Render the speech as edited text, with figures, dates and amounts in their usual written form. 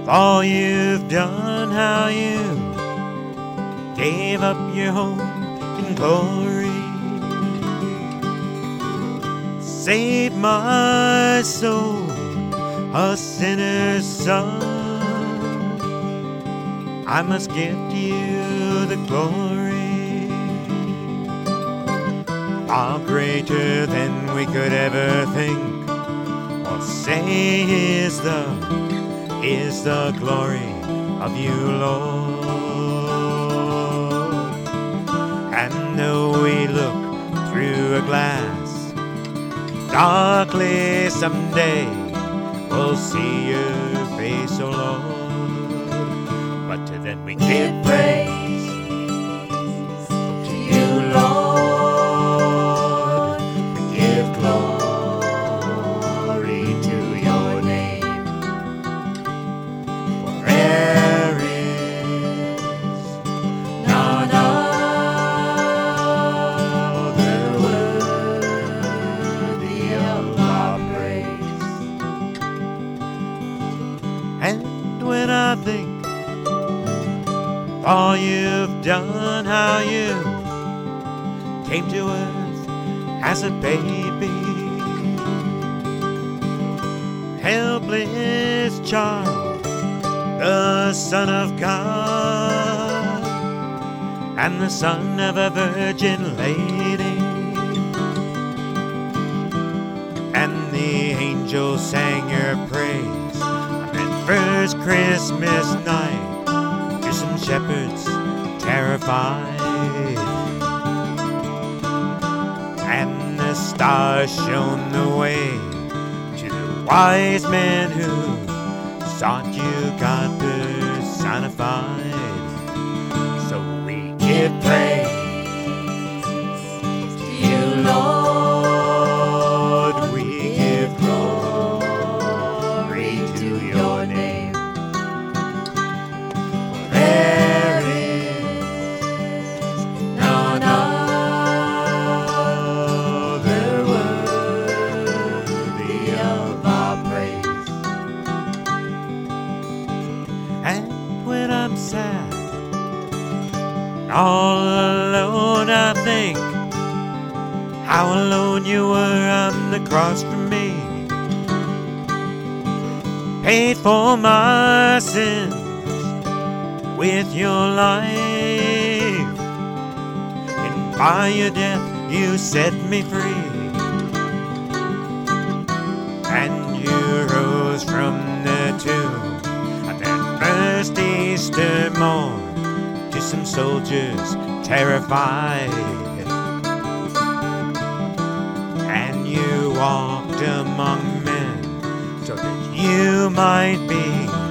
for all you've done, how you gave up your home in glory. Save my soul, a sinner's son. I must give to you the glory. Far greater than we could ever think or say is the glory of you, Lord. And though we look through a glass, darkly someday we'll see your face, O Lord. But to then we give praise to you, Lord. We give glory to your name. For there is none other worthy of our praise. And when I think all you've done, how you came to earth as a baby, helpless child, the Son of God, and the son of a virgin lady. And the angels sang your praise on that first Christmas night. Some shepherds terrified, and the stars shone the way to the wise men who sought you, God personified. So we give praise to you, Lord. We give glory to your name. I'm sad, all alone, I think how alone you were on the cross for me. Paid for my sins with your life, and by your death you set me free. And you rose from the tomb first Easter morn to some soldiers terrified, and you walked among men so that you might be